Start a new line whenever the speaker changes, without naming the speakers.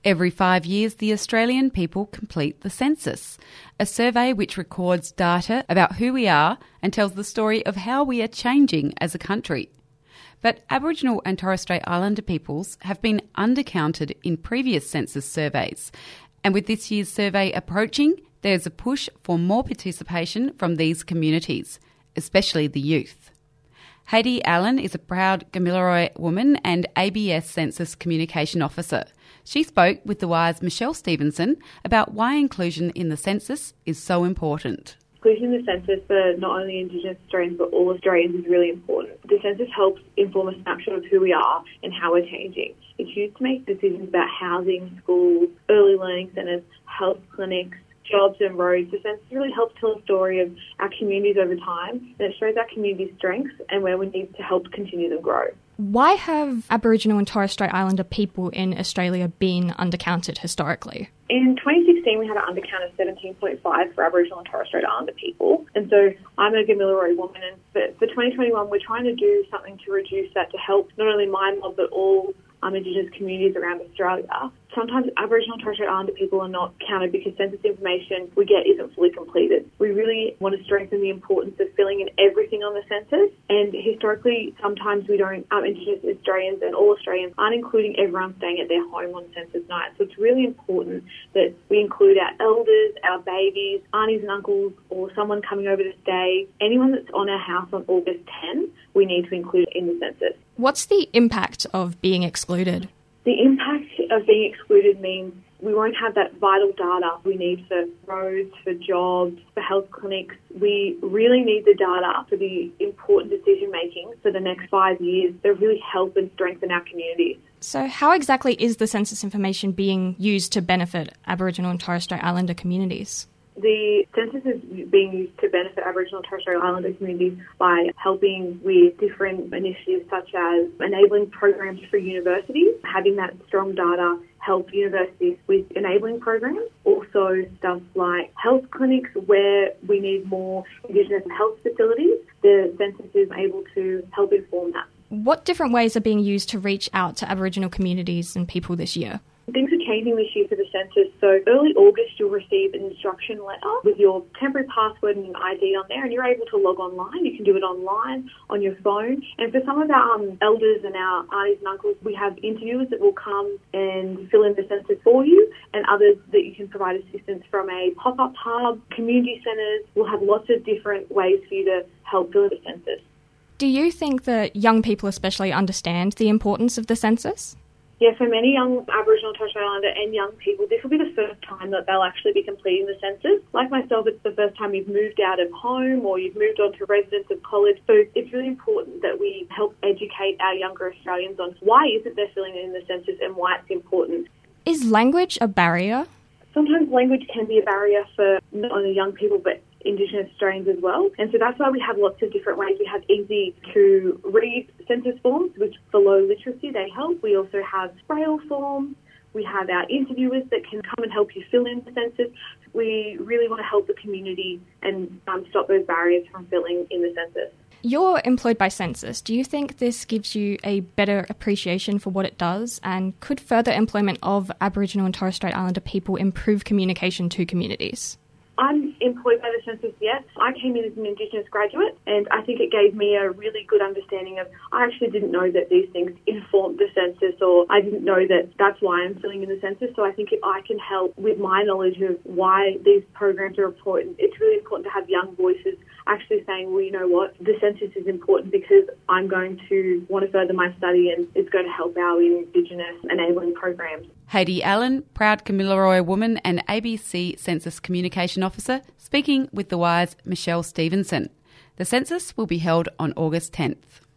Every 5 years, the Australian people complete the census, a survey which records data about who we are and tells the story of how we are changing as a country. But Aboriginal and Torres Strait Islander peoples have been undercounted in previous census surveys. And with this year's survey approaching, there's a push for more participation from these communities, especially the youth. Heidi Allen is a proud Gamilaroi woman and ABS Census Communication Officer. She spoke with The Wire's Michelle Stevenson about why inclusion in the census is so important.
Inclusion in the census for not only Indigenous Australians but all Australians is really important. The census helps inform a snapshot of who we are and how we're changing. It's used to make decisions about housing, schools, early learning centres, health clinics, jobs and roads. The census really helps tell a story of our communities over time, and it shows our community's strengths and where we need to help continue them grow.
Why have Aboriginal and Torres Strait Islander people in Australia been undercounted historically?
In 2016, we had an undercount of 17.5 for Aboriginal and Torres Strait Islander people. And so I'm a Gamilaroi woman, and for 2021, we're trying to do something to reduce that to help not only my mob, but all Indigenous communities around Australia. Sometimes Aboriginal and Torres Strait Islander people are not counted because census information we get isn't fully completed. We really want to strengthen the importance of filling in everything on the census, and historically sometimes we don't, Indigenous Australians and all Australians aren't including everyone staying at their home on census night. So it's really important that we include our elders, our babies, aunties and uncles, or someone coming over to stay. Anyone that's on our house on August 10, we need to include in the census.
What's the impact of being excluded?
The impact of being excluded means we won't have that vital data we need for roads, for jobs, for health clinics. We really need the data for the important decision making for the next 5 years that really help and strengthen our communities.
So how exactly is the census information being used to benefit Aboriginal and Torres Strait Islander communities?
The census is being used to benefit Aboriginal and Torres Strait Islander communities by helping with different initiatives such as enabling programs for universities, having that strong data help universities with enabling programs. Also stuff like health clinics where we need more Indigenous health facilities. The census is able to help inform that.
What different ways are being used to reach out to Aboriginal communities and people this year?
Things are changing this year for the census. So early August, you'll receive an instruction letter with your temporary password and an ID on there, and you're able to log online. You can do it online on your phone. And for some of our elders and our aunties and uncles, we have interviewers that will come and fill in the census for you, and others that you can provide assistance from a pop-up hub, community centres. We'll have lots of different ways for you to help fill in the census.
Do you think that young people especially understand the importance of the census?
Yeah, for many young Aboriginal, Torres Strait Islander and young people, this will be the first time that they'll actually be completing the census. Like myself, it's the first time you've moved out of home or you've moved on to residence of college. So it's really important that we help educate our younger Australians on why is it they're filling in the census and why it's important.
Is language a barrier?
Sometimes language can be a barrier for not only young people but Indigenous Australians as well. And so that's why we have lots of different ways. We have easy to read census forms, which for low literacy, they help. We also have Braille forms. We have our interviewers that can come and help you fill in the census. We really want to help the community and stop those barriers from filling in the census.
You're employed by Census. Do you think this gives you a better appreciation for what it does? And could further employment of Aboriginal and Torres Strait Islander people improve communication to communities?
I'm employed by the census, yes. I came in as an Indigenous graduate, and I think it gave me a really good understanding of, I actually didn't know that these things informed the census, or I didn't know that that's why I'm filling in the census. So I think if I can help with my knowledge of why these programs are important, it's really important to have young voices actually saying, well, you know what, the census is important because I'm going to want to further my study and it's going to help our Indigenous enabling programs.
Heidi Allen, proud Gamilaroi woman and ABC Census Communication Officer, speaking with The Wire's Michelle Stevenson. The census will be held on August 10th.